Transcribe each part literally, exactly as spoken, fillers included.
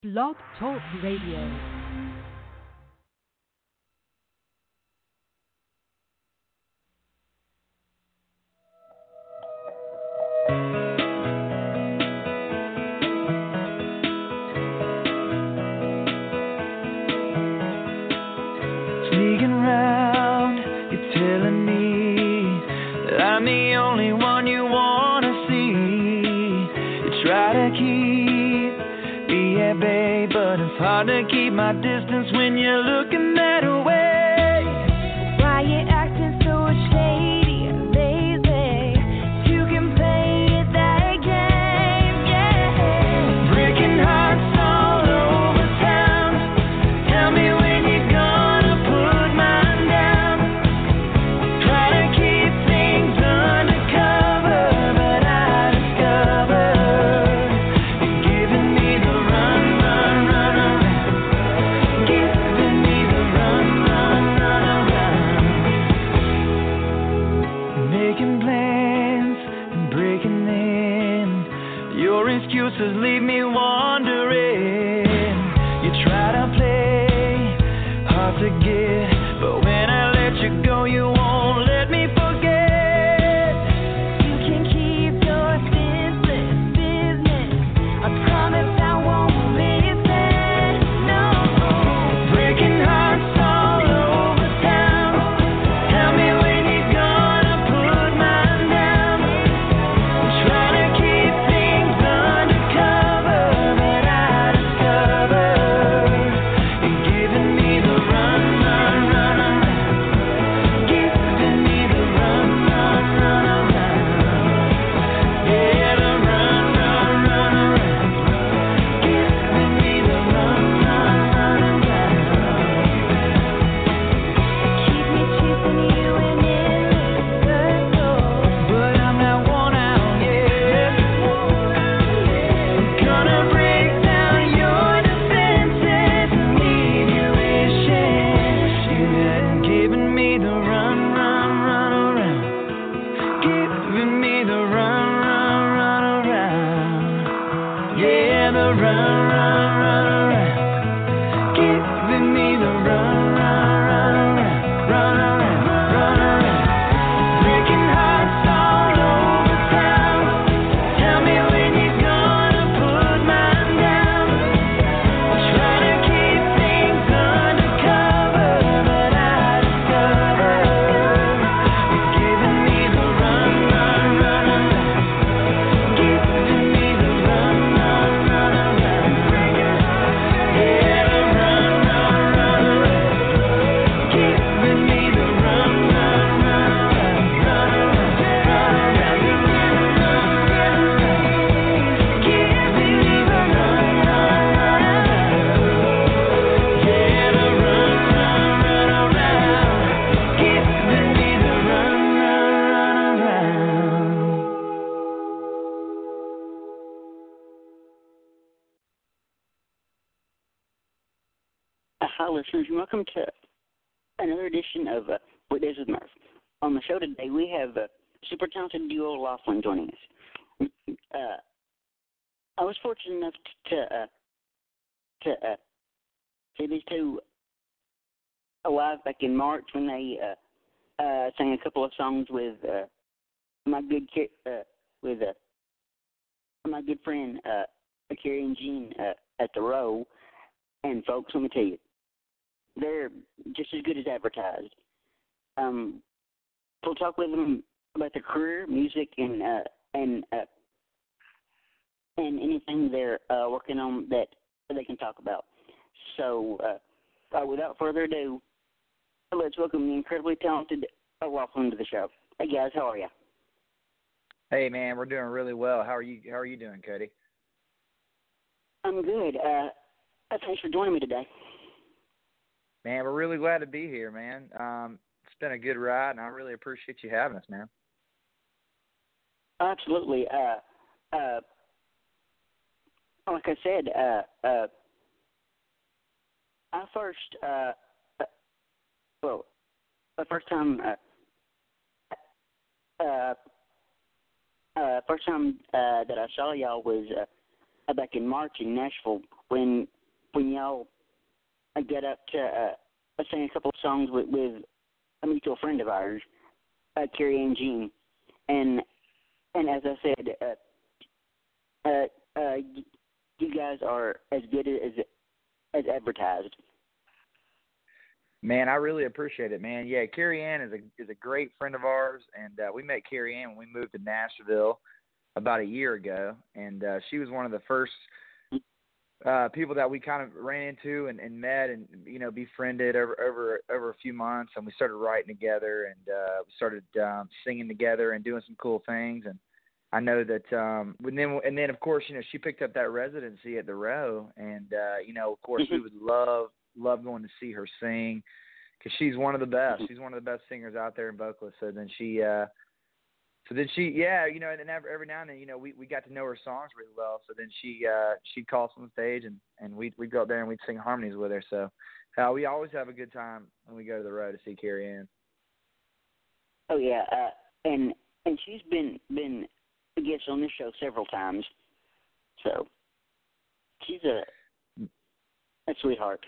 Blog Talk Radio. Sneaking round, you're telling me that I'm the only one you wanna see. You try to keep me at bay, but it's hard to keep my distance when you're looking that way. Why you acting so shady and lazy? You can play that game, yeah. Breaking hearts all over town. Tell me when you're gonna put mine down. Try to keep things undercover, but I discovered you're giving me the run, run, run around. Giving me the run, run, run around. Making plans and breaking in. Your excuses leave me wondering. You try to play hard to get, but when I let you go, you won't let me forget. You can keep your senseless business. I promise I won't listen. No. Breaking hearts all over town. Tell me when you're gonna put mine down. Try to keep things undercover, but I discovered you're giving me the run, run, run around. Giving me the run, run, run around. Yeah, the run, run, run around. Giving me the run, run, run around. Keep me chasing you in endless circles. But I'm not worn out yet. I'm gonna break down your defenses and leave you wishing you hadn't given me the run, run, run around. Giving me the run, run, run around. Yeah, the run, run, run around. Giving me the run, run, run around. Run around, run around. Breaking hearts all over town. Tell me when you're gonna put mine down. Try to keep things undercover, but I discovered you're giving me the run, run, run around. Giving me the run, run, run around. Yeah, the run, run, run around. Giving me the run, run, run around. Run around, run around. Giving me the run, run, run around. Yeah, the run, run, run around. Giving me the run, run, run around. Uh, Hi, listeners, and welcome to another edition of uh, Weekdays with Murph. On the show today, we have uh, super talented duo Laughlin joining us. Uh, I was fortunate enough to uh, to uh, see these two alive back in March when they uh, uh, sang a couple of songs with uh, my good ki- uh, with uh, my good friend uh, Carrie and Jean uh, at the Row. And folks, let me tell you, they're just as good as advertised. Um, we'll talk with them about their career, music, and uh, and uh, and anything they're uh, working on that they can talk about. So, uh, uh, without further ado, let's welcome the incredibly talented uh, Laughlin to the show. Hey guys, how are you? Hey man, we're doing really well. How are you? How are you doing, Cody? I'm good. Uh, uh, thanks for joining me today. Man, we're really glad to be here, man. Um, it's been a good ride, and I really appreciate you having us, man. Absolutely. Uh, uh, like I said, uh, uh, I first, uh, uh, well, the first time, uh, uh, uh, first time uh, that I saw y'all was uh, uh, back in March in Nashville when when y'all uh, got up to uh, sing a couple of songs with, with a mutual friend of ours, uh, Carrie Ann Jean, and and as I said, uh, uh, uh, you guys are as good as as advertised. Man, I really appreciate it, man. Yeah, Carrie Ann is a is a great friend of ours, and uh, we met Carrie Ann when we moved to Nashville about a year ago, and uh, she was one of the first uh, people that we kind of ran into and, and met and, you know, befriended over, over over a few months, and we started writing together, and uh, we started um, singing together and doing some cool things, and I know that, um, and then, and then of course, you know, she picked up that residency at the Row, and uh, you know, of course, we would love love going to see her sing because she's one of the best. She's one of the best singers out there in vocalists. So then she, uh, so then she, yeah, you know, and then every, every now and then, you know, we, we got to know her songs really well. So then she, uh, she'd call us on the stage, and and we'd we'd go up there and we'd sing harmonies with her. So uh, we always have a good time when we go to the Row to see Carrie Ann. Oh yeah, uh, and and she's been been a guest on this show several times. So she's a a sweetheart.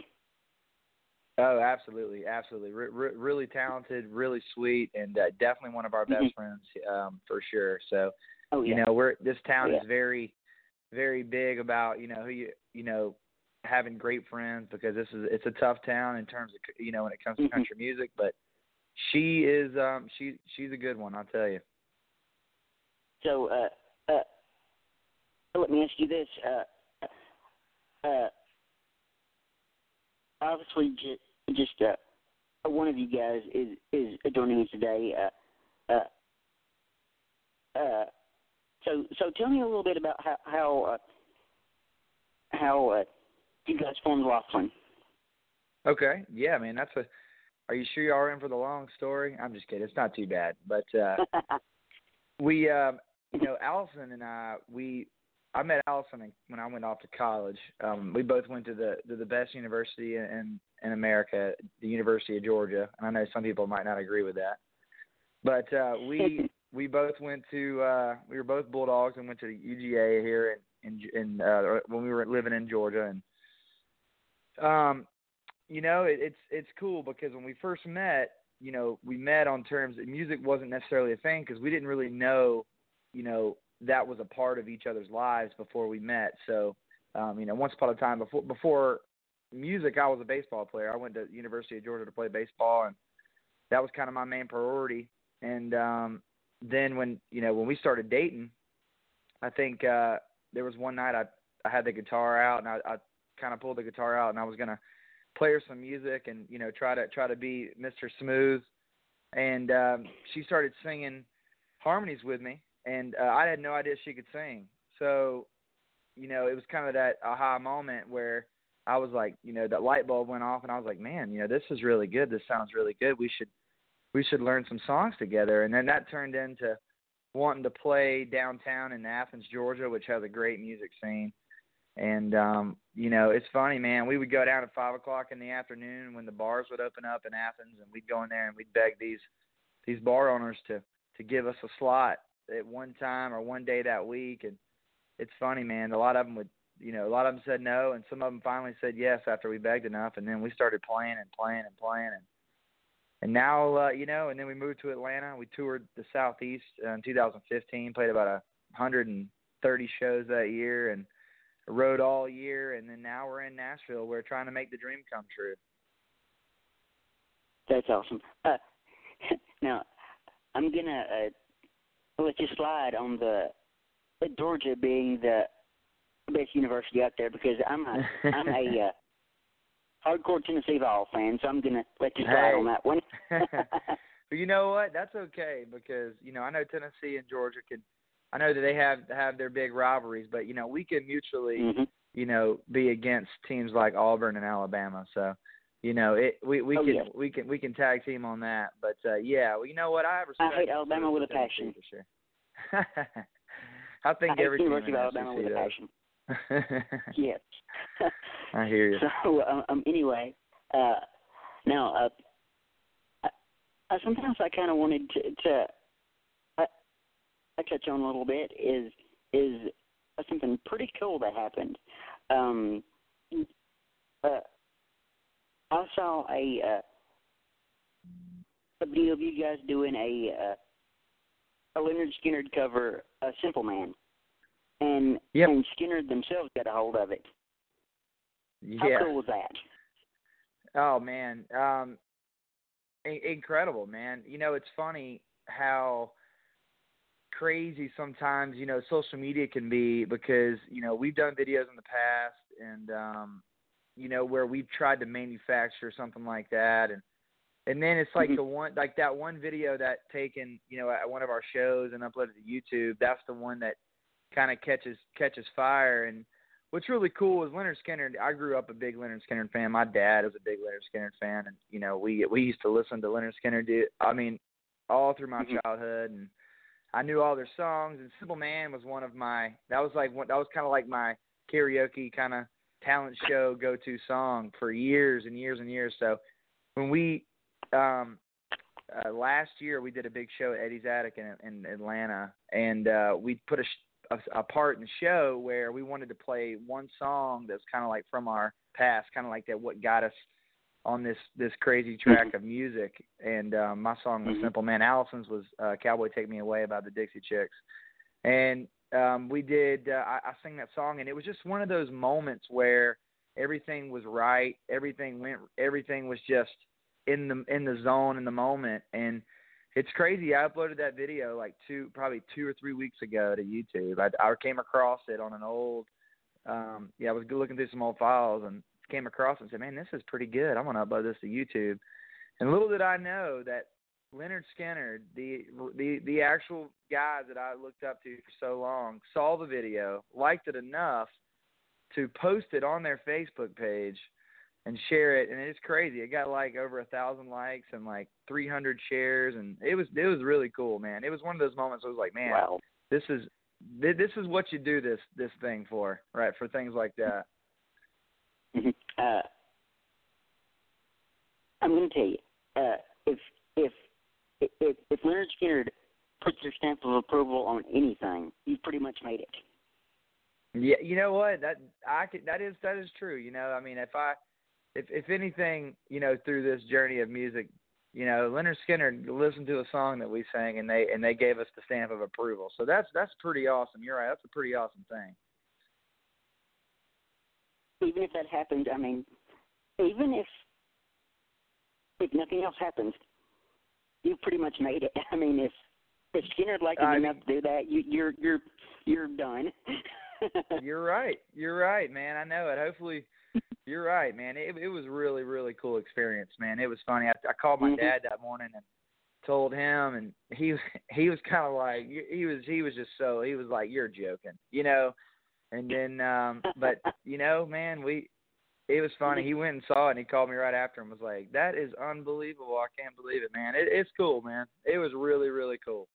Oh, absolutely, absolutely. R- r- really talented, really sweet, and uh, definitely one of our best Mm-hmm. friends um, for sure. So, Oh yeah. you know, we're this town Oh, yeah. is very, very big about you know who you you know having great friends, because this is it's a tough town in terms of you know when it comes to Mhm. country music. But she is um she she's a good one, I'll tell you. So uh, uh, let me ask you this. Uh, uh, obviously, just, just uh, one of you guys is, is joining us today. Uh, uh, uh, so, so tell me a little bit about how how, uh, how uh, you guys formed Laughlin. Okay, yeah, man, that's a. Are you sure you are in for the long story? I'm just kidding. It's not too bad, but uh, we, um, you know, Allison and I, we. I met Allison when I went off to college. Um, we both went to the to the best university in in America, the University of Georgia. And I know some people might not agree with that, but uh, we we both went to uh, we were both Bulldogs and went to the U G A here in in, in uh, when we were living in Georgia. And um, you know, it, it's it's cool because when we first met, you know, we met on terms that music wasn't necessarily a thing because we didn't really know, you know. That was a part of each other's lives before we met. So, um, you know, once upon a time before before music, I was a baseball player. I went to the University of Georgia to play baseball, and that was kind of my main priority. And um, then when you know when we started dating, I think uh, there was one night I I had the guitar out, and I, I kind of pulled the guitar out, and I was gonna play her some music, and you know try to try to be Mister Smooth. And um, she started singing harmonies with me. And uh, I had no idea she could sing. So, you know, it was kind of that aha moment where I was like, you know, that light bulb went off, and I was like, man, you know, this is really good. This sounds really good. We should we should learn some songs together. And then that turned into wanting to play downtown in Athens, Georgia, which has a great music scene. And, um, you know, it's funny, man. We would go down at five o'clock in the afternoon when the bars would open up in Athens, and we'd go in there and we'd beg these these bar owners to, to give us a slot at one time or one day that week. And it's funny, man, a lot of them would, you know, a lot of them said no, and some of them finally said yes after we begged enough, and then we started playing and playing and playing, and and now, uh, you know, and then we moved to Atlanta. We toured the Southeast uh, in two thousand fifteen, played about a one hundred thirty shows that year, and rode all year, and then now we're in Nashville. We're trying to make the dream come true. That's awesome. Uh, now, I'm gonna uh, let you slide on the uh, Georgia being the best university out there because I'm a I'm a uh, hardcore Tennessee Vol fan, so I'm gonna let you slide Hey. on that one. But you know what? That's okay because you know I know Tennessee and Georgia can. I know that they have have their big rivalries, but you know we can mutually Mm-hmm. you know be against teams like Auburn and Alabama. So you know it we we Oh, can yeah. we can we can tag team on that. But uh, yeah, well, you know what? I have respect I hate for- Alabama for with a Tennessee passion. for sure. I think I hate every team University in of the Alabama S with E a C passion. does. Yes. I hear you. So uh, um, anyway, uh, now uh, I, I sometimes I kind of wanted to, to I, I touch on a little bit is is of something pretty cool that happened. Um, uh, I saw a uh, a video of you guys doing a uh, a Leonard Skinner cover, uh, "Simple Man," and Yep. and Skinner themselves got a hold of it. How Yeah. cool was that? Oh man, um, in- incredible, man. You know, it's funny how crazy sometimes, you know, social media can be, because, you know, we've done videos in the past and, um, you know, where we've tried to manufacture something like that. And, and then it's like Mhm. the one, like that one video that taken, you know, at one of our shows and uploaded to YouTube, that's the one that kind of catches, catches fire. And what's really cool is Leonard Skinner. I grew up a big Leonard Skinner fan. My dad is a big Leonard Skinner fan. And, you know, we, we used to listen to Leonard Skinner do, I mean, all through my Mhm. childhood, and I knew all their songs, and Simple Man was one of my, that was like, that was kind of like my karaoke kind of talent show go-to song for years and years and years. So when we, um, uh, last year we did a big show at Eddie's Attic in, in Atlanta, and uh, we put a, a, a part in the show where we wanted to play one song that's kind of like from our past, kind of like that, what got us on this, this crazy track Mhm. of music. And um, my song was Mhm. Simple Man. Allison's was uh, Cowboy Take Me Away, about the Dixie Chicks. And um, we did, uh, I, I sang that song, and it was just one of those moments where everything was right. Everything went, everything was just in the, in the zone, in the moment. And it's crazy. I uploaded that video like two, probably two or three weeks ago to YouTube. I, I came across it on an old, um, yeah, I was looking through some old files and came across it and said, man, this is pretty good. I'm going to upload this to YouTube. And little did I know that Leonard Skinner, the the the actual guy that I looked up to for so long, saw the video, liked it enough to post it on their Facebook page and share it. And it's crazy. It got like over a thousand likes and like three hundred shares, and it was it was really cool, man. It was one of those moments. I was like, man, Wow. this is this is what you do this this thing for, right? For things like that. Mhm. Uh, I'm going to tell you, uh, if if if if Leonard Skinner puts their stamp of approval on anything, you've pretty much made it. Yeah, you know what? That I could, that is that is true. You know, I mean, if I if if anything, you know, through this journey of music, you know, Leonard Skinner listened to a song that we sang, and they and they gave us the stamp of approval. So that's that's pretty awesome. You're right. That's a pretty awesome thing. Even if that happens, I mean, even if if nothing else happens, you've pretty much made it. I mean, if if Skinner'd like it I enough mean- to do that, you, you're you're you're done. You're right. You're right, man. I know it. Hopefully, you're right, man. It it was really really cool experience, man. It was funny. I, I called my Mhm. dad that morning and told him, and he he was kind of like he was he was just so he was like, you're joking, you know. And then, um, but you know, man, we it was funny. He went and saw it, and he called me right after and was like, that is unbelievable. I can't believe it, man. It, it's cool, man. It was really really cool.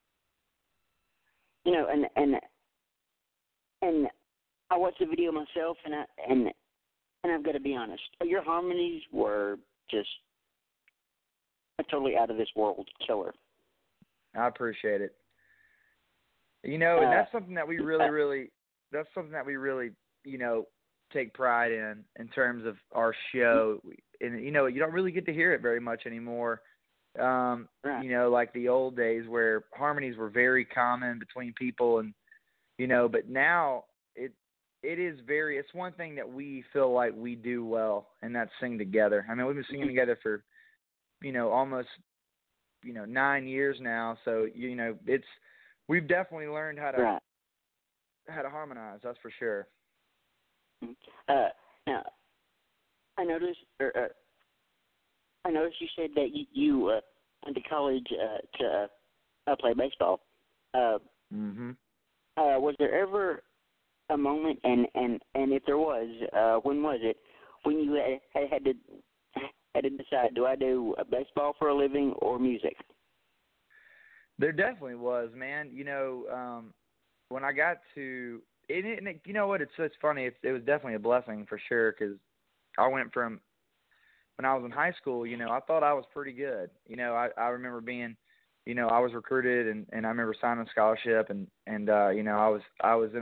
You know, and and and I watched the video myself, and I and and I've got to be honest, your harmonies were just a totally out of this world killer. I appreciate it. You know, and Uh, that's something that we really, really, that's something that we really, you know, take pride in, in terms of our show. And, you know, you don't really get to hear it very much anymore. Um, Right. You know, like the old days where harmonies were very common between people, and, you know, but now it, it is very, it's one thing that we feel like we do well, and that's sing together. I mean, we've been singing together for, you know, almost, you know, nine years now. So, you know, it's, we've definitely learned how to, Right. how to harmonize. That's for sure. Uh, now, I noticed, or, uh, I noticed you said that you, you uh, went to college uh, to uh, play baseball. Uh, Mhm. uh, was there ever a moment, and, and, and if there was, uh, when was it, when you had, had, had to had to decide, do I do uh, baseball for a living or music? There definitely was, man. You know, um, when I got to, and it, and it, you know what? It's it's funny. It, it was definitely a blessing for sure, because I went from when I was in high school. You know, I thought I was pretty good. You know, I I remember being, you know, I was recruited, and, and I remember signing a scholarship, and and uh, you know, I was I was in a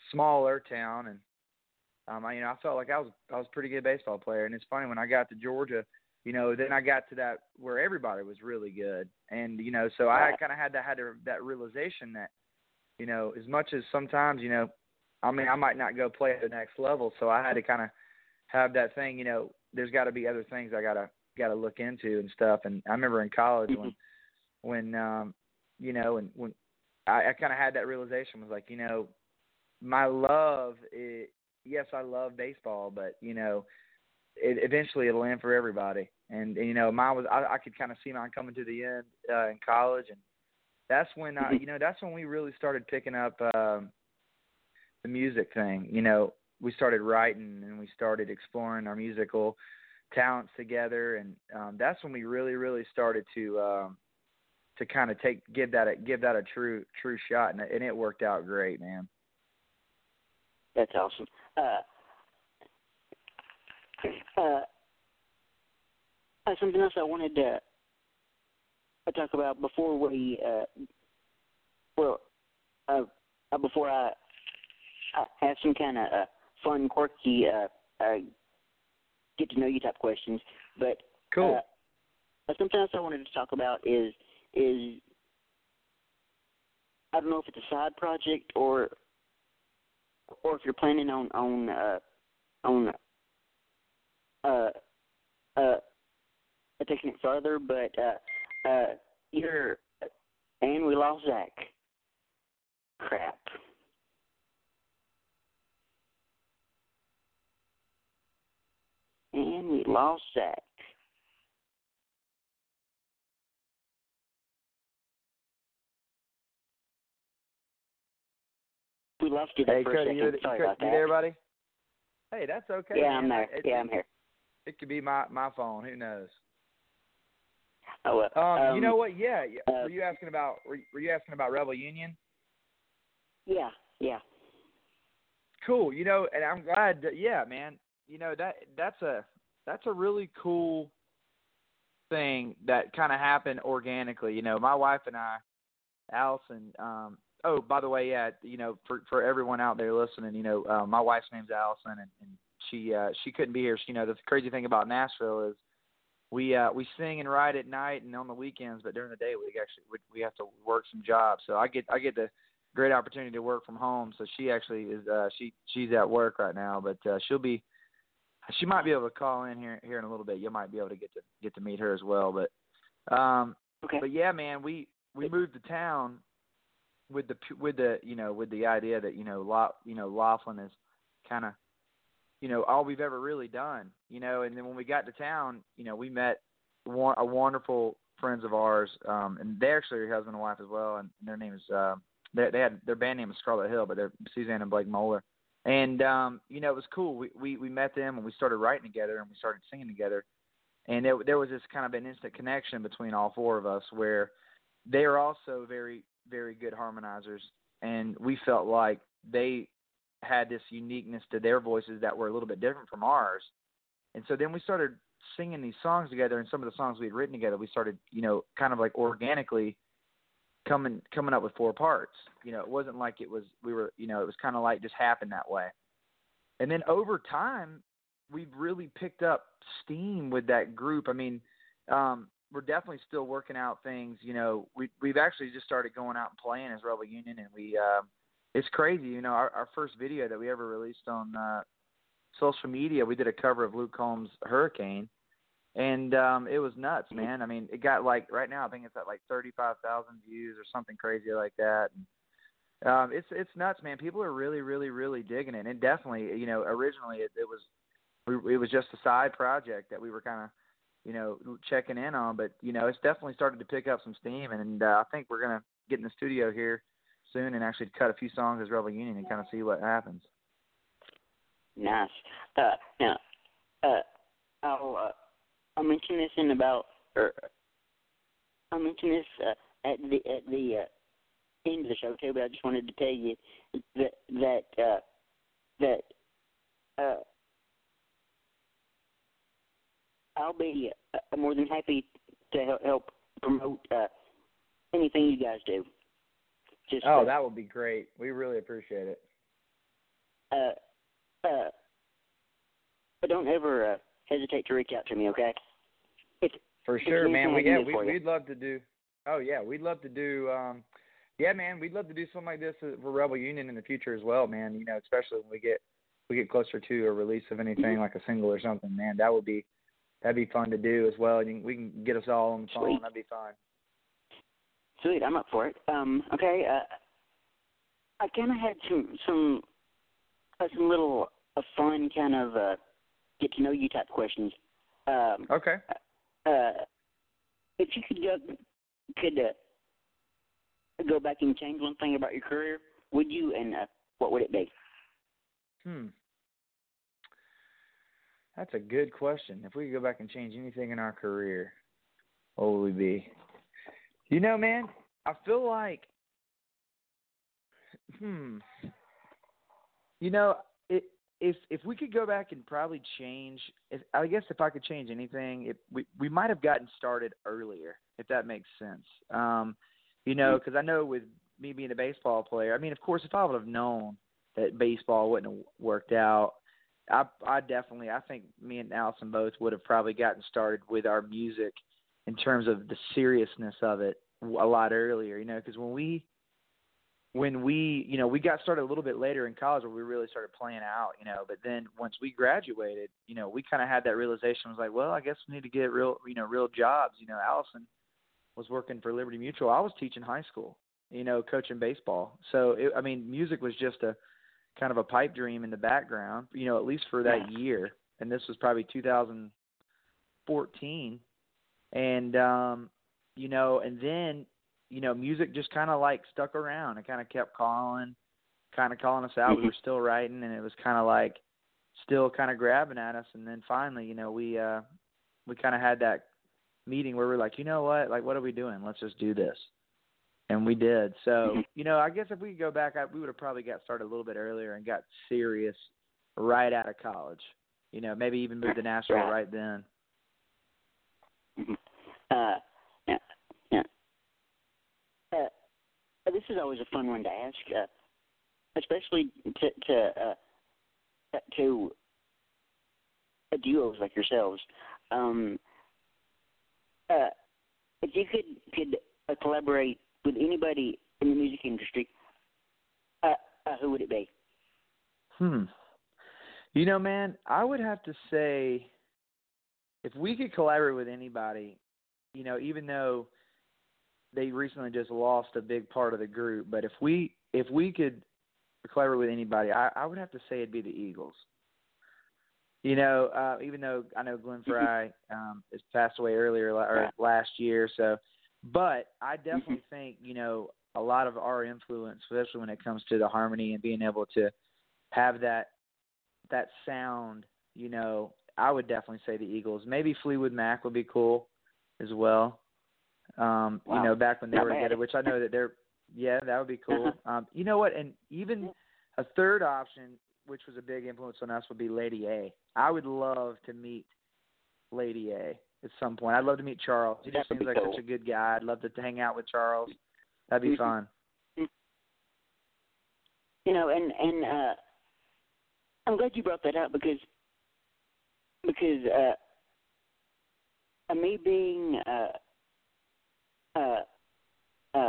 smaller town, and um, I, you know, I felt like I was I was a pretty good baseball player. And it's funny, when I got to Georgia, you know, then I got to that where everybody was really good, and you know, so I kind of had that had to, that realization that, you know, as much as sometimes, you know, I mean, I might not go play at the next level, so I had to kind of have that thing, you know, there's got to be other things I gotta gotta look into and stuff. And I remember in college when when um, you know, and when I, I kind of had that realization, was like, you know, my love, is, yes, I love baseball, but you know, it, eventually it'll end for everybody. And, and you know, mine was I, I could kind of see mine coming to the end uh, in college, and that's when I, you know, that's when we really started picking up um, the music thing. You know, we started writing and we started exploring our musical talents together, and um, that's when we really, really started to um, to kind of take give that a, give that a true true shot, and, and it worked out great, man. That's awesome. Uh, uh, uh, something else I wanted to uh, talk about before we, uh, well, uh, uh, before I, I have some kind of uh, fun, quirky, uh, uh, get to know you type questions. But cool. Uh, something else I wanted to talk about is is I don't know if it's a side project or or if you're planning on on uh, on uh, uh, taking it further, but uh, uh, you're and we lost Zach. Crap. And we lost Zach. We lost you there Hey, for Cody, a second. you, Sorry you, about you that. there, buddy? Hey, that's okay. Yeah, man. I'm there. It, yeah, it, I'm here. It could be my, my phone. Who knows? Oh, uh, Um, um, you know what? Yeah. yeah. uh, were you asking about? Were, were you asking about Rebel Union? Yeah, yeah. Cool. You know, and I'm glad. That, yeah, man. You know that that's a that's a really cool thing that kind of happened organically. You know, my wife and I, Allison. Um, oh, by the way, yeah. You know, for for everyone out there listening, you know, uh, my wife's name's Allison, and, and she uh, she couldn't be here. She, you know, the crazy thing about Nashville is we uh, we sing and write at night and on the weekends, but during the day we actually we, we have to work some jobs. So I get I get the great opportunity to work from home. So she actually is uh, she she's at work right now, but uh, she'll be she might be able to call in here here in a little bit. You might be able to get to get to meet her as well. But um, Okay. but yeah, man, we we moved to town with the with the you know with the idea that you know La, you know Laughlin is kind of you know all we've ever really done, you know. And then when we got to town, you know, we met one, a wonderful friends of ours, um, and they're actually husband and wife as well, and their name is uh, they, they had their band name is Scarlet Hill, but they're Suzanne and Blake Moeller. And um, you know, it was cool. We, we we met them and we started writing together and we started singing together, and there, there was this kind of an instant connection between all four of us where they are also very very good harmonizers, and we felt like they had this uniqueness to their voices that were a little bit different from ours. And so then we started singing these songs together, and some of the songs we had written together, we started, you know, kind of like organically coming coming up with four parts. You know, it wasn't like it was we were, you know, it was kind of like just happened that way. And then over time, we've really picked up steam with that group. I mean, um, we're definitely still working out things. You know, we we've actually just started going out and playing as Rebel Union, and we uh, it's crazy. You know, our, our first video that we ever released on uh, social media, we did a cover of Luke Combs' Hurricane. And um, it was nuts, man. I mean, it got like right now I think it's at like thirty-five thousand views or something crazy like that. And, um, it's it's nuts, man. People are really, really, really digging it. And definitely, you know, originally it, it was we, it was just a side project that we were kind of, you know, checking in on. But you know, it's definitely started to pick up some steam. And uh, I think we're gonna get in the studio here soon and actually cut a few songs as Rebel Union and kind of see what happens. Nice. Uh, now, uh, I'll. Uh, I'll mention this in about, or I'll mention this uh, at the at the uh, end of the show too. But I just wanted to tell you that that uh, that uh, I'll be uh, more than happy to help, help promote uh, anything you guys do. Just oh, uh, that would be great. We really appreciate it. uh, uh, but don't ever uh, hesitate to reach out to me, okay? If, For if sure, there's man. anything I We can yeah, do we for you. we'd love to do. Oh yeah, we'd love to do. Um, yeah, man, we'd love to do something like this for Rebel Union in the future as well, man. You know, especially when we get we get closer to a release of anything Mhm. like a single or something, man. That would be that'd be fun to do as well. And we can get us all on the phone. Sweet. That'd be fun. Sweet, I'm up for it. Um, okay, uh, I kind of had some some uh, some little uh, fun kind of uh, get to know you type questions. Um, Okay. uh, if you could go could uh, go back and change one thing about your career, would you? And uh, what would it be? Hmm. That's a good question. If we could go back and change anything in our career, what would we be? You know, man, I feel like, hmm, you know, it, if if we could go back and probably change, if, I guess if I could change anything, it, we we might have gotten started earlier, if that makes sense. Um, you know, because I know with me being a baseball player, I mean, of course, if I would have known that baseball wouldn't have worked out, I I definitely, I think me and Allison both would have probably gotten started with our music in terms of the seriousness of it a lot earlier, you know, because when we, when we, you know, we got started a little bit later in college where we really started playing out, you know, but then once we graduated, you know, we kind of had that realization, was like, well, I guess we need to get real, you know, real jobs. You know, Allison was working for Liberty Mutual. I was teaching high school, you know, coaching baseball. So, it, I mean, music was just a kind of a pipe dream in the background, you know, at least for that year. And this was probably two thousand fourteen. And, um, you know, and then, you know, music just kind of like stuck around and kind of kept calling, kind of calling us out. We were still writing, and it was kind of like still kind of grabbing at us. And then finally, you know, we, uh, we kind of had that meeting where we're like, you know what, like, what are we doing? Let's just do this. And we did. So, you know, I guess if we could go back, I, we would have probably got started a little bit earlier and got serious right out of college. You know, maybe even moved to Nashville Right. right then. Uh, yeah, yeah. Uh, this is always a fun one to ask, uh, especially to to uh, to uh, duos like yourselves. Um, uh, if you could could uh, collaborate with anybody in the music industry, uh, uh, who would it be? Hmm. You know, man, I would have to say, if we could collaborate with anybody, you know, even though they recently just lost a big part of the group, but if we if we could collaborate with anybody, I, I would have to say it'd be the Eagles. You know, uh, even though I know Glenn Frey um, has passed away earlier or last year, so, but I definitely think, you know, a lot of our influence, especially when it comes to the harmony and being able to have that that sound, you know, I would definitely say the Eagles. Maybe Fleetwood Mac would be cool as well. Um, Wow. You know, back when they Not were bad. together, which I know that they're, yeah, that would be cool. Um, you know what? And even a third option, which was a big influence on us, would be Lady A. I would love to meet Lady A at some point. I'd love to meet Charles. He just That would seems be like cool. such a good guy. I'd love to hang out with Charles. That'd be Mhm. fun. You know, and and uh, I'm glad you brought that up because because uh, uh, me being uh, uh, uh,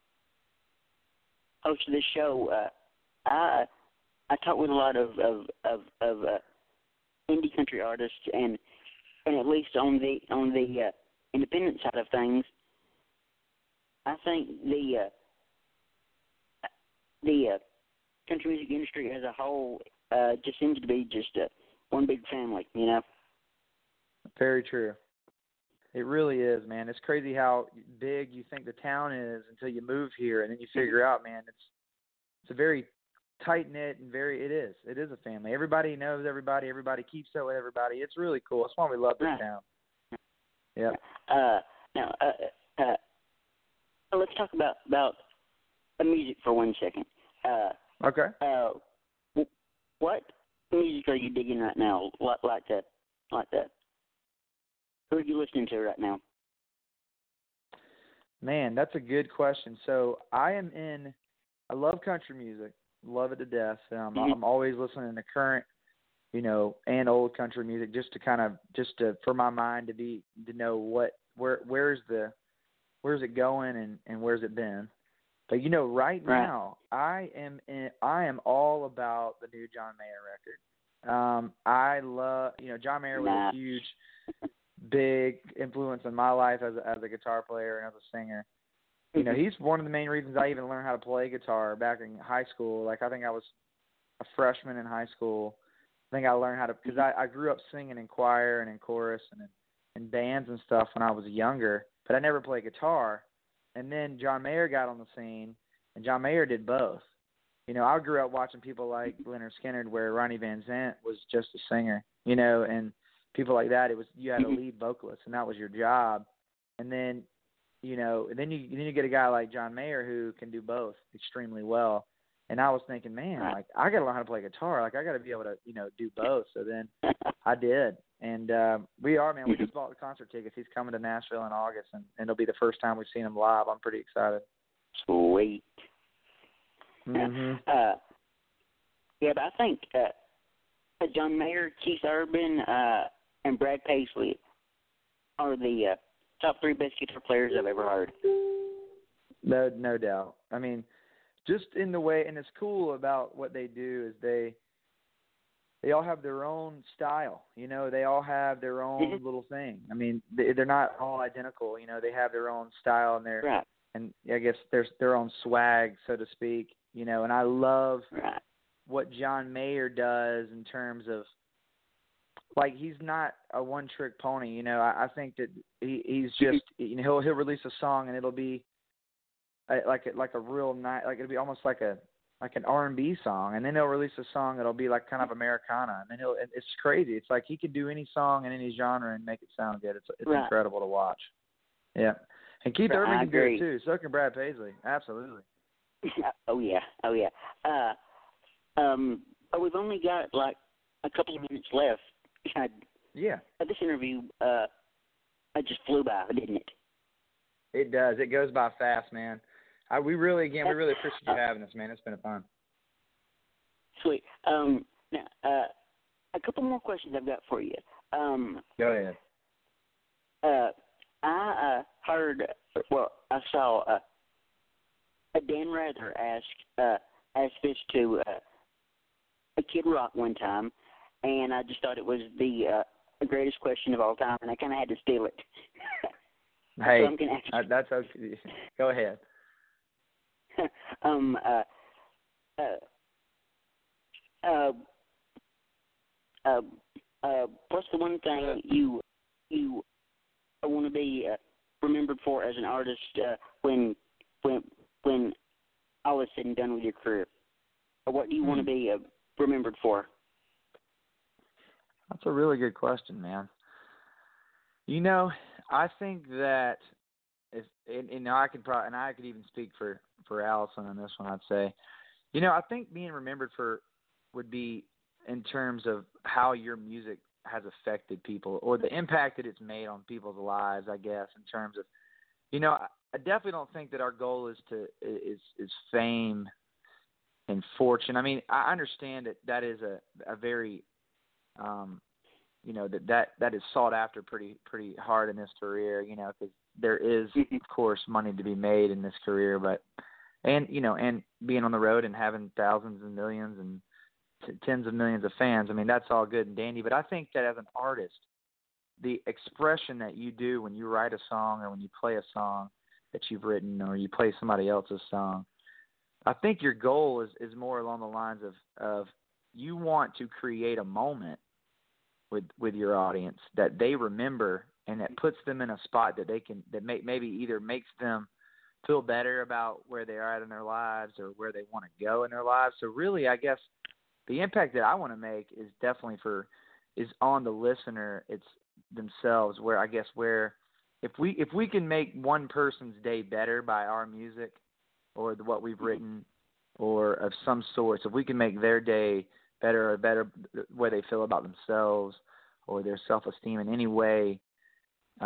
host of this show, uh, I I talk with a lot of of of, of uh, indie country artists, and and at least on the on the uh, independent side of things, I think the uh, the uh, country music industry as a whole uh, just seems to be just uh, one big family, you know. Very true. It really is, man. It's crazy how big you think the town is until you move here, and then you figure out, man, it's it's a very tight knit and very it is. It is a family. Everybody knows everybody. Everybody keeps up with everybody. It's really cool. That's why we love this Right. town. Yeah. Uh, now, uh, uh, let's talk about about uh, music for one second. Uh, Okay. uh, w- what music are you digging right now? Like like that, like that. Who are you listening to right now? Man, that's a good question. So I am in. I love country music. love it to death. Um, Mhm. I'm always listening to current, you know, and old country music just to kind of just to for my mind to be to know what where where's the where's it going and, and where's it been. But you know, right, Right. now I am in, I am all about the new John Mayer record. Um, I love you know John Mayer was Nah. a huge, big influence in my life as a, as a guitar player and as a singer. You know, he's one of the main reasons I even learned how to play guitar back in high school. Like, I think I was a freshman in high school. I think I learned how to, because I, I grew up singing in choir and in chorus and in, in bands and stuff when I was younger, but I never played guitar. And then John Mayer got on the scene, and John Mayer did both. You know, I grew up watching people like Leonard Skinner, where Ronnie Van Zant was just a singer, you know, and people like that. It was, you had a lead vocalist, and that was your job. And then, you know, and then you then you get a guy like John Mayer who can do both extremely well. And I was thinking, man, Right. like I got to learn how to play guitar. Like I got to be able to, you know, do both. So then I did, and uh, we are, man. We just bought the concert tickets. He's coming to Nashville in August, and, and it'll be the first time we've seen him live. I'm pretty excited. Sweet. hmm Uh, yeah, but I think uh, John Mayer, Keith Urban, uh, and Brad Paisley are the uh, top three best guitar players I've ever heard. No, no doubt. I mean, just in the way, and it's cool about what they do is they they all have their own style. You know, they all have their own Mhm. little thing. I mean, they, they're not all identical. You know, they have their own style and their Right. and I guess there's their own swag, so to speak. You know, and I love Right. what John Mayer does in terms of, like, he's not a one-trick pony. You know, I, I think that he, he's just, you know, he'll he'll release a song and it'll be a, like a, like a real night, like it'll be almost like a like an R and B song, and then he'll release a song that'll be like kind of Americana, and then he'll it's crazy. It's like he can do any song in any genre and make it sound good. It's it's Right. incredible to watch. Yeah, and Keith Right, Urban I can do agree. it too. So can Brad Paisley. Absolutely. Oh yeah, oh yeah. Uh, um, but we've only got like a couple of minutes left. I, Yeah. this interview, uh, I just flew by, didn't it? It does. It goes by fast, man. I, we really, again, we really appreciate you having us, man. It's been fun. Sweet. Um, now, uh, a couple more questions I've got for you. Um, Go ahead. uh, I uh, heard, well, I saw uh, Dan Rather ask uh, ask this to uh, a Kid Rock one time, and I just thought it was the uh, the greatest question of all time, and I kind of had to steal it. Hey, So I'm gonna ask uh, that's okay. Go ahead. um, uh, uh, uh, uh, uh, what's the one thing you you want to be uh, remembered for as an artist uh, when when when all is said and done with your career? Or what do you want to be uh, remembered for? That's a really good question, man. You know, I think that if and, and I could probably and I could even speak for for Allison on this one. I'd say, you know, I think being remembered for would be in terms of how your music has affected people or the impact that it's made on people's lives. I guess in terms of, you know, I, I definitely don't think that our goal is to is is fame and fortune. I mean, I understand that that is a a very um, you know, that, that that is sought after pretty pretty hard in this career, you know, because there is, of course, money to be made in this career, but, and, you know, and being on the road and having thousands and millions and t- tens of millions of fans, I mean, that's all good and dandy, but I think that as an artist, the expression that you do when you write a song or when you play a song that you've written or you play somebody else's song, I think your goal is, is more along the lines of, of you want to create a moment with with your audience that they remember and that puts them in a spot that they can that may, maybe either makes them feel better about where they are at in their lives or where they want to go in their lives. So really, I guess the impact that I want to make is definitely for is on the listener. It's themselves. Where I guess where if we if we can make one person's day better by our music or the, what we've written or of some sort, so if we can make their day better or better where they feel about themselves or their self-esteem in any way, um,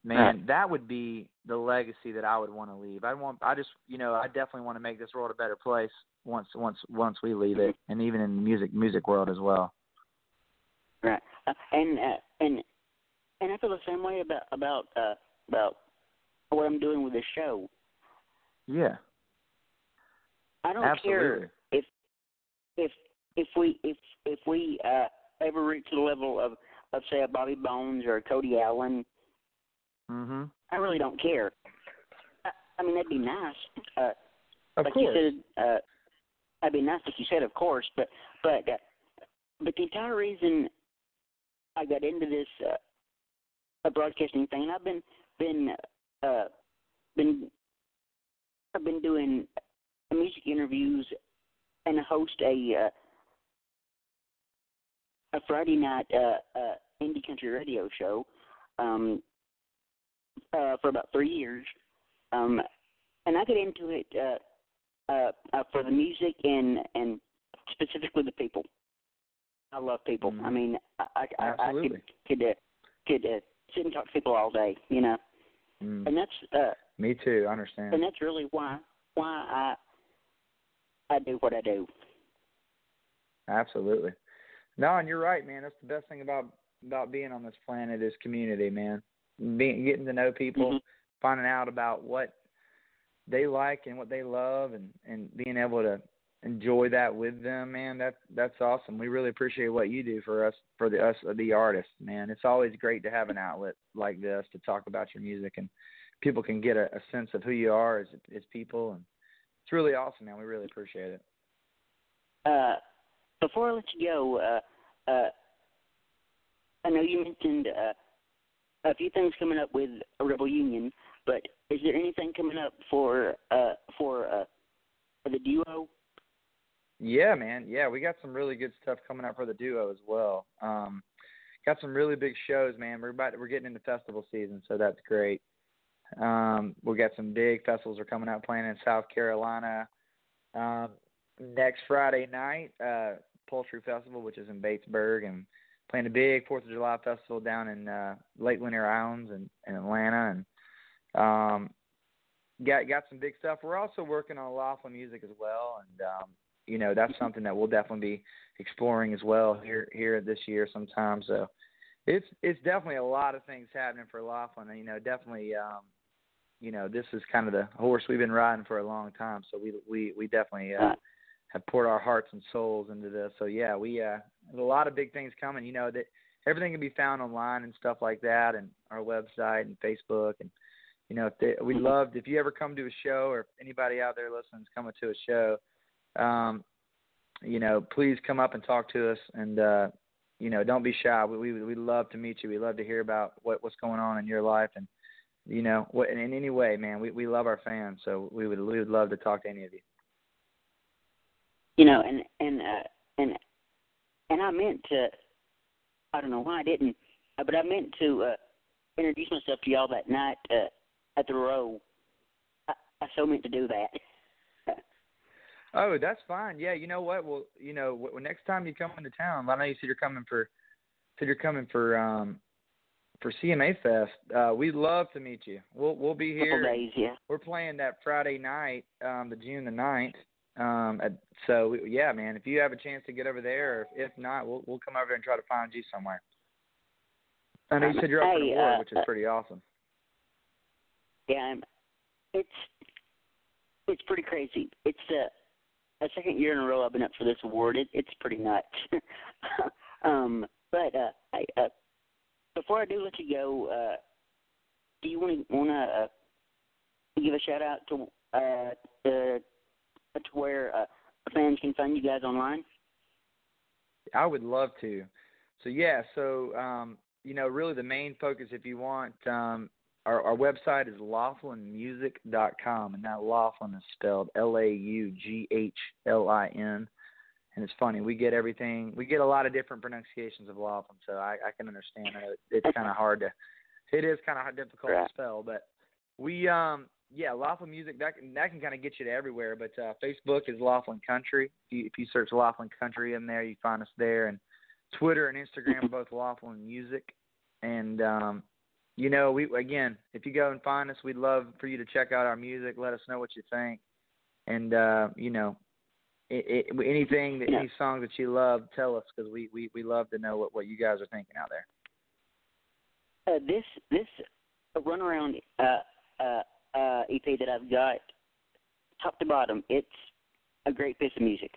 man, Right. that would be the legacy that I would want to leave. I want, I just, you know, I definitely want to make this world a better place once, once, once we leave it, and even in the music, music world as well. Right. Uh, and uh, and and I feel the same way about about uh, about what I'm doing with this show. Yeah. I don't Absolutely. care if if if we if if we uh, ever reach the level of, of say a Bobby Bones or a Cody Allen. Mhm. I really don't care. I, I mean, that'd be nice. Uh, Of like course. you said, uh, that'd be nice, like you said, of course. But but uh, but the entire reason I got into this uh, a broadcasting thing, and I've been been uh, been I've been doing music interviews and host a uh, a Friday night uh, uh, indie country radio show um, uh, for about three years, um, and I got into it uh, uh, uh, for the music and and specifically the people. I love people. Mhm. I mean, I I, I, I Absolutely. could could uh, could uh, sit and talk to people all day, you know, Mm. and that's uh, Me too. I understand. and that's really why why I I do what I do. Absolutely. No, and you're right, man. That's the best thing about about being on this planet is community, man. Being getting to know people, Mhm. finding out about what they like and what they love, and, and being able to enjoy that with them, man. That that's awesome. We really appreciate what you do for us, for the us the artists, man. It's always great to have an outlet like this to talk about your music, and people can get a, a sense of who you are as as people, and it's really awesome, man. We really appreciate it. Uh, before I let you go, uh, uh, I know you mentioned uh, a few things coming up with Rebel Union, but is there anything coming up for uh, for uh, for the duo? Yeah, man. Yeah, we got some really good stuff coming up for the duo as well. Um, got some really big shows, man. We're about we're getting into festival season, so that's great. Um, we got some big festivals are coming out playing in South Carolina. Um, next Friday night, uh, Poultry Festival, which is in Batesburg, and playing a big Fourth of July festival down in uh, Lake Lanier Islands in, in Atlanta, and um, got got some big stuff. We're also working on Laughlin music as well, and um, you know that's something that we'll definitely be exploring as well here here this year sometime. So it's it's definitely a lot of things happening for Laughlin, and you know definitely. Um, You know, this is kind of the horse we've been riding for a long time, so we we we definitely uh, have poured our hearts and souls into this. So yeah, we uh, there's a lot of big things coming. You know that everything can be found online and stuff like that, and our website and Facebook, and you know if they, we'd love if you ever come to a show, or if anybody out there listening is coming to a show, um, you know, please come up and talk to us, and uh, you know, don't be shy. We we we love to meet you. We love to hear about what what's going on in your life, and you know, what in, in any way, man, we, we love our fans, so we would we would love to talk to any of you. You know, and and uh, and and I meant to. I don't know why I didn't, uh, but I meant to uh, introduce myself to y'all that night uh, at the Row. I, I so meant to do that. Oh, that's fine. Yeah, you know what? Well, you know, w- next time you come into town, I know you said you're coming for, said you're coming for um. for C M A Fest, uh, we'd love to meet you. We'll we'll be here. Couple days, yeah. We're playing that Friday night, um, the June the ninth. Um, at, so yeah, man, if you have a chance to get over there, or if, if not, we'll we'll come over and try to find you somewhere. I know you said you're up for the Hey, award, uh, which is pretty awesome. Yeah, I'm, it's it's pretty crazy. It's uh, a second year in a row I've been up for this award. It, it's pretty nuts. um, but uh, I, uh, before I do let you go, uh, do you want to want to uh, give a shout out to uh, to, to where uh, fans can find you guys online? I would love to. So yeah, so um, you know, really the main focus, if you want, um, our, our website is laughlin music dot com, and that Laughlin is spelled L A U G H L I N. And it's funny, we get everything, we get a lot of different pronunciations of Laughlin, so I, I can understand it. It's kind of hard to, it is kind of difficult Right. to spell, but we, um, yeah, Laughlin Music, that can, that can kind of get you to everywhere, but uh, Facebook is Laughlin Country. If you, if you search Laughlin Country in there, you find us there, and Twitter and Instagram are both Laughlin Music, and um, you know, we again, if you go and find us, we'd love for you to check out our music. Let us know what you think, and uh, you know, it, it, anything, that, Yeah. any songs that you love, tell us because we, we, we love to know what, what you guys are thinking out there. Uh, this this runaround uh, uh, uh, E P that I've got, top to bottom, it's a great piece of music.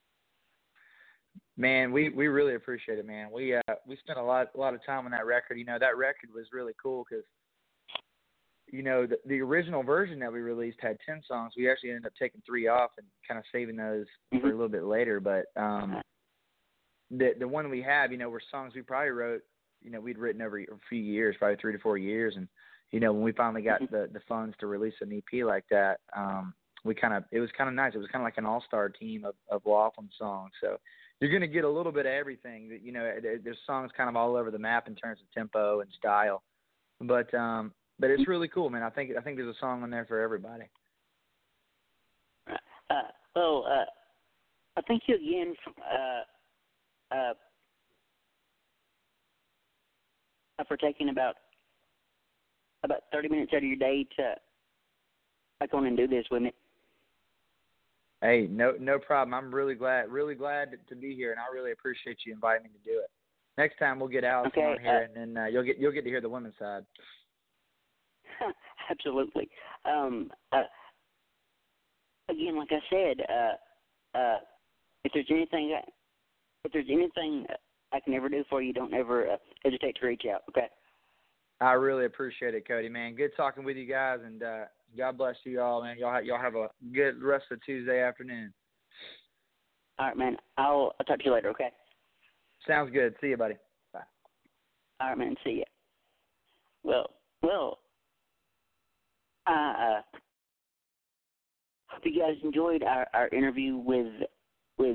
Man, we, we really appreciate it, man. We uh we spent a lot a lot of time on that record. You know, that record was really cool because, you know, the, the original version that we released had ten songs. We actually ended up taking three off and kind of saving those Mm-hmm. for a little bit later. But um, the the one we have, you know, were songs we probably wrote, you know, we'd written over a few years, probably three to four years. And, you know, when we finally got Mm-hmm. the, the funds to release an E P like that, um, we kind of, it was kind of nice. It was kind of like an all-star team of, of Laughlin songs. So you're going to get a little bit of everything. You know, there, there's songs kind of all over the map in terms of tempo and style. But um, but it's really cool, man. I think I think there's a song on there for everybody. Uh, well, uh, I thank you again uh, uh, for taking about about thirty minutes out of your day to come on and do this with me. Hey, no no problem. I'm really glad really glad to be here, and I really appreciate you inviting me to do it. Next time we'll get Allison Okay, on here, uh, and then uh, you'll get you'll get to hear the women's side. Absolutely. Um, uh, again, like I said, uh, uh, if there's anything, if there's anything I can ever do for you, don't ever uh, hesitate to reach out. Okay. I really appreciate it, Cody. Man, good talking with you guys, and uh, God bless you all, man. Y'all ha- y'all have a good rest of Tuesday afternoon. All right, man. I'll, I'll talk to you later. Okay. Sounds good. See you, buddy. Bye. All right, man. See ya. Well, well. I uh, hope you guys enjoyed our, our interview with with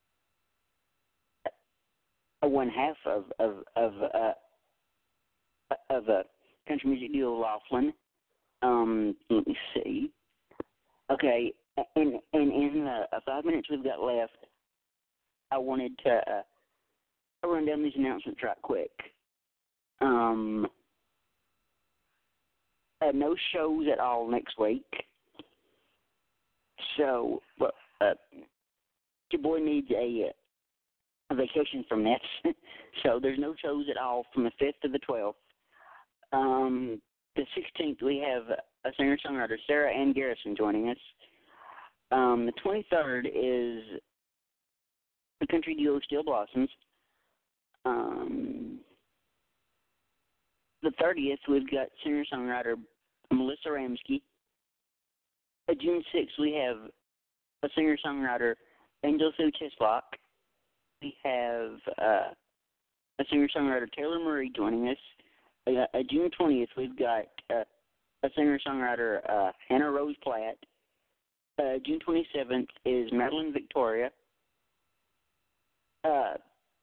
a one half of of of uh, of a country music duo, Laughlin. Um, let me see. Okay, and and in the uh, five minutes we've got left, I wanted to uh, run down these announcements right quick. Um. Uh, no shows at all next week. So, well, uh, your boy needs a, a vacation from this. So there's no shows at all from the fifth to the twelfth. Um, the sixteenth, we have a singer-songwriter, Sarah Ann Garrison, joining us. Um, the twenty-third is the country duo Steel Blossoms. Um... The thirtieth, we've got singer-songwriter Melissa Ramsky. Uh, June sixth, we have a singer-songwriter Angel Sue Cheslock. We have uh, a singer-songwriter Taylor Murray joining us. Uh, uh, June twentieth, we've got uh, a singer-songwriter uh, Hannah Rose Platt. Uh, June twenty-seventh is Madeline Victoria. Uh,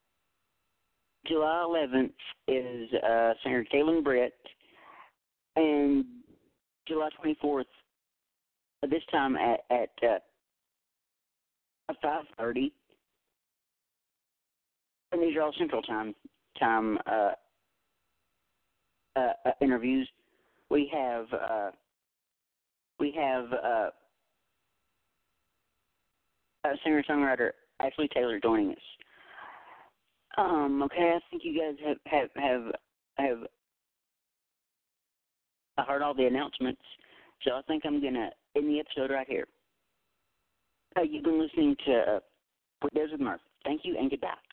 July eleventh is uh, singer Kaylin Brett, and July twenty-fourth, uh, this time at, at uh, five thirty, and these are all Central Time time uh, uh, uh, interviews. We have uh, we have uh, a singer-songwriter Ashley Taylor joining us. Um, okay, I think you guys have have have, have heard all the announcements, so I think I'm gonna end the episode right here. Uh, you've been listening to uh, What Does with Murph. Thank you and goodbye.